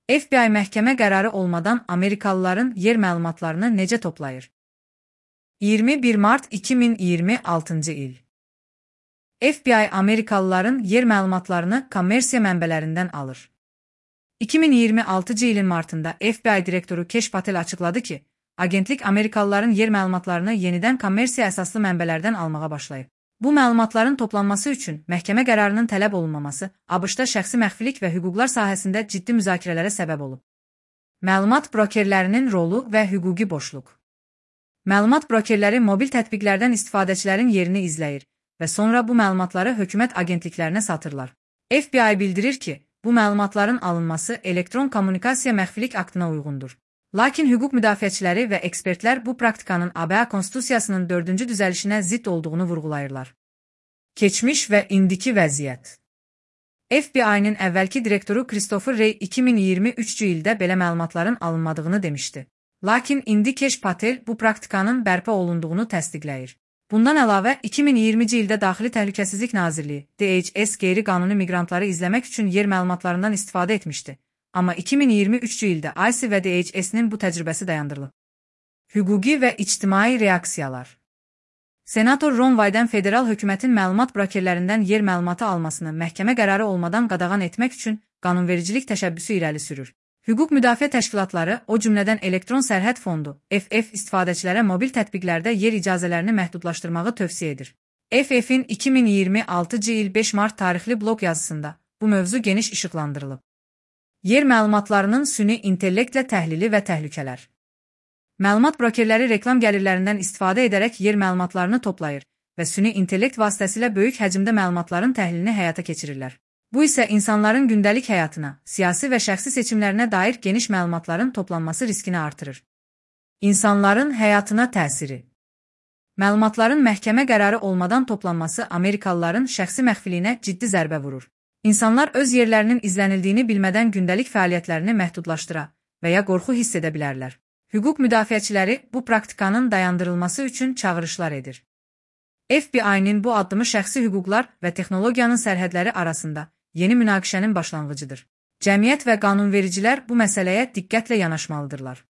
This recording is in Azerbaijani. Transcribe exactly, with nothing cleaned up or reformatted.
F B I məhkəmə qərarı olmadan Amerikalıların yer məlumatlarını necə toplayır? iyirmi bir mart iki min iyirmi altıncı il. F B I Amerikalıların yer məlumatlarını kommersiya mənbələrindən alır. iki min iyirmi altıncı ilin martında F B I direktoru Kesh Patel açıqladı ki, agentlik Amerikalıların yer məlumatlarını yenidən kommersiya əsaslı mənbələrdən almağa başlayıb. Bu məlumatların toplanması üçün məhkəmə qərarının tələb olunmaması ABŞ-da şəxsi məxfilik və hüquqlar sahəsində ciddi müzakirələrə səbəb olub. Məlumat brokerlərinin rolu və hüquqi boşluq. Məlumat brokerləri mobil tətbiqlərdən istifadəçilərin yerini izləyir və sonra bu məlumatları hökumət agentliklərinə satırlar. F B I bildirir ki, bu məlumatların alınması elektron kommunikasiya məxfilik aktına uyğundur. Lakin hüquq müdafiəçiləri və ekspertlər bu praktikanın A B A Konstitusiyasının dördüncü düzəlişinə zidd olduğunu vurğulayırlar. Keçmiş və indiki vəziyyət. F B I-nin əvvəlki direktoru Christopher Wray iki min iyirmi üçüncü ildə belə məlumatların alınmadığını demişdi. Lakin indi Kesh Patel bu praktikanın bərpa olunduğunu təsdiqləyir. Bundan əlavə, iki min iyirminci ildə Daxili Təhlükəsizlik Nazirliyi D H S qeyri-qanuni miqrantları izləmək üçün yer məlumatlarından istifadə etmişdi. Amma iki min iyirmi üçüncü ildə I C E və D H S-nin bu təcrübəsi dayandırılıb. Hüquqi və ictimai reaksiyalar. Senator Ron Wyden federal hökumətin məlumat brokerlərindən yer məlumatı almasını məhkəmə qərarı olmadan qadağan etmək üçün qanunvericilik təşəbbüsü irəli sürür. Hüquq müdafiə təşkilatları, o cümlədən Elektron Sərhəd Fondu F F istifadəçilərə mobil tətbiqlərdə yer icazələrini məhdudlaşdırmağı tövsiyə edir. F F-in iki min iyirmi altıncı il beş mart tarixli blog yazısında bu mövzu geniş işıqlandırılıb. Yer məlumatlarının süni intellektlə təhlili və təhlükələr. Məlumat brokerləri reklam gəlirlərindən istifadə edərək yer məlumatlarını toplayır və süni intellekt vasitəsilə böyük həcmdə məlumatların təhlilini həyata keçirirlər. Bu isə insanların gündəlik həyatına, siyasi və şəxsi seçimlərinə dair geniş məlumatların toplanması riskini artırır. İnsanların həyatına təsiri. Məlumatların məhkəmə qərarı olmadan toplanması Amerikalıların şəxsi məxfiliyinə ciddi zərbə vurur. İnsanlar öz yerlərinin izlənildiyini bilmədən gündəlik fəaliyyətlərini məhdudlaşdıra və ya qorxu hiss edə bilərlər. Hüquq müdafiəçiləri bu praktikanın dayandırılması üçün çağırışlar edir. F B I-nin bu addımı şəxsi hüquqlar və texnologiyanın sərhədləri arasında yeni münaqişənin başlanğıcıdır. Cəmiyyət və qanunvericilər bu məsələyə diqqətlə yanaşmalıdırlar.